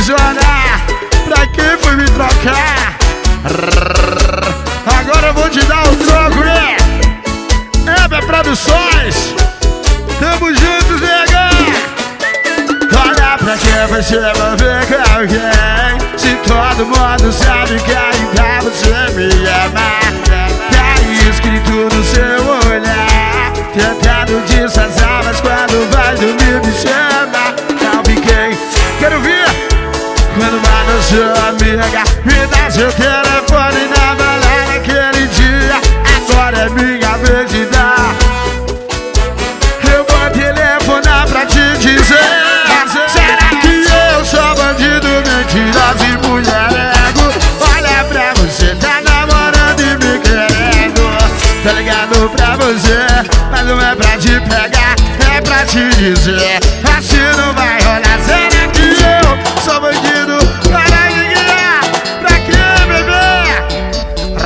Joana, pra quem foi me trocar? Agora eu vou te dar o troco, né? Hebe Produções, tamo juntos, nega. Olha pra quem você vai ver com alguém, se todo mundo sabe que ainda você me ama. Tá escrito no seu olhar, tentando disfarçar, mas quando vai dormir me chama. Não fiquei, quero ver quando manda sua amiga me dá seu telefone na balada aquele dia. Agora é minha vez de dar. Eu vou telefonar pra te dizer: será que eu sou bandido, mentiroso e mulherengo? Olha pra você, tá namorando e me querendo. Tá ligado pra você, mas não é pra te pegar, é pra te dizer: assim não vai rolar. Será que eu sou bandido? Para de guiar, pra quê, bebê?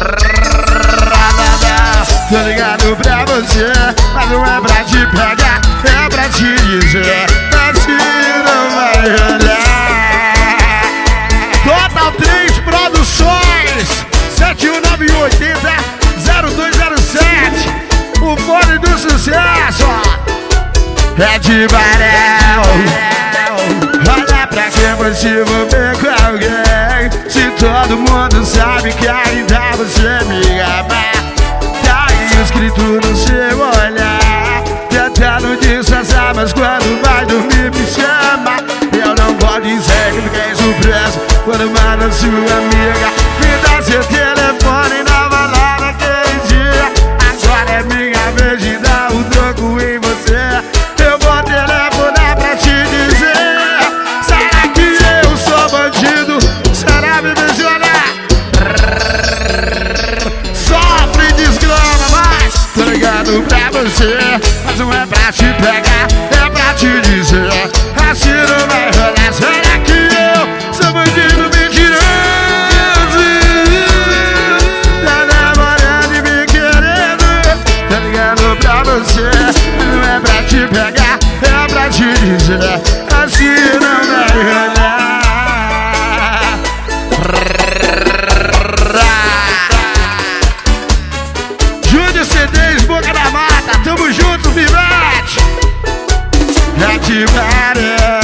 Tô ligado pra você, mas não é pra te pegar, é pra te dizer: assim não vai rolar. Total 3 Produções, 71980-0207, o fone do sucesso é de Barel. Olha pra quem você vai ver com alguém, se todo mundo sabe que ainda você me ama. Tá escrito no seu olhar, tentando disfarçar, mas quando vai dormir me chama. Eu não vou dizer que fiquei surpreso quando manda sua amiga me dá seu telefone na balada aquele dia. Agora é minha vez de dar o troco em você. Eu vou telefonar pra te dizer: será que eu sou bandido? Será, bebê Joana? Sofre e desgrama, mas tô ligado pra você, mas não é pra te pegar, é pra te dizer: assim não vai rolar. Será que eu sou bandido mentiroso? Tá namorando e me querendo. Tá ligado pra você, mas não é pra te pegar, é pra te dizer: assim não vai rolar. Júnior CDs, Boca da Mata, tamo junto, Vivete. É de Barel.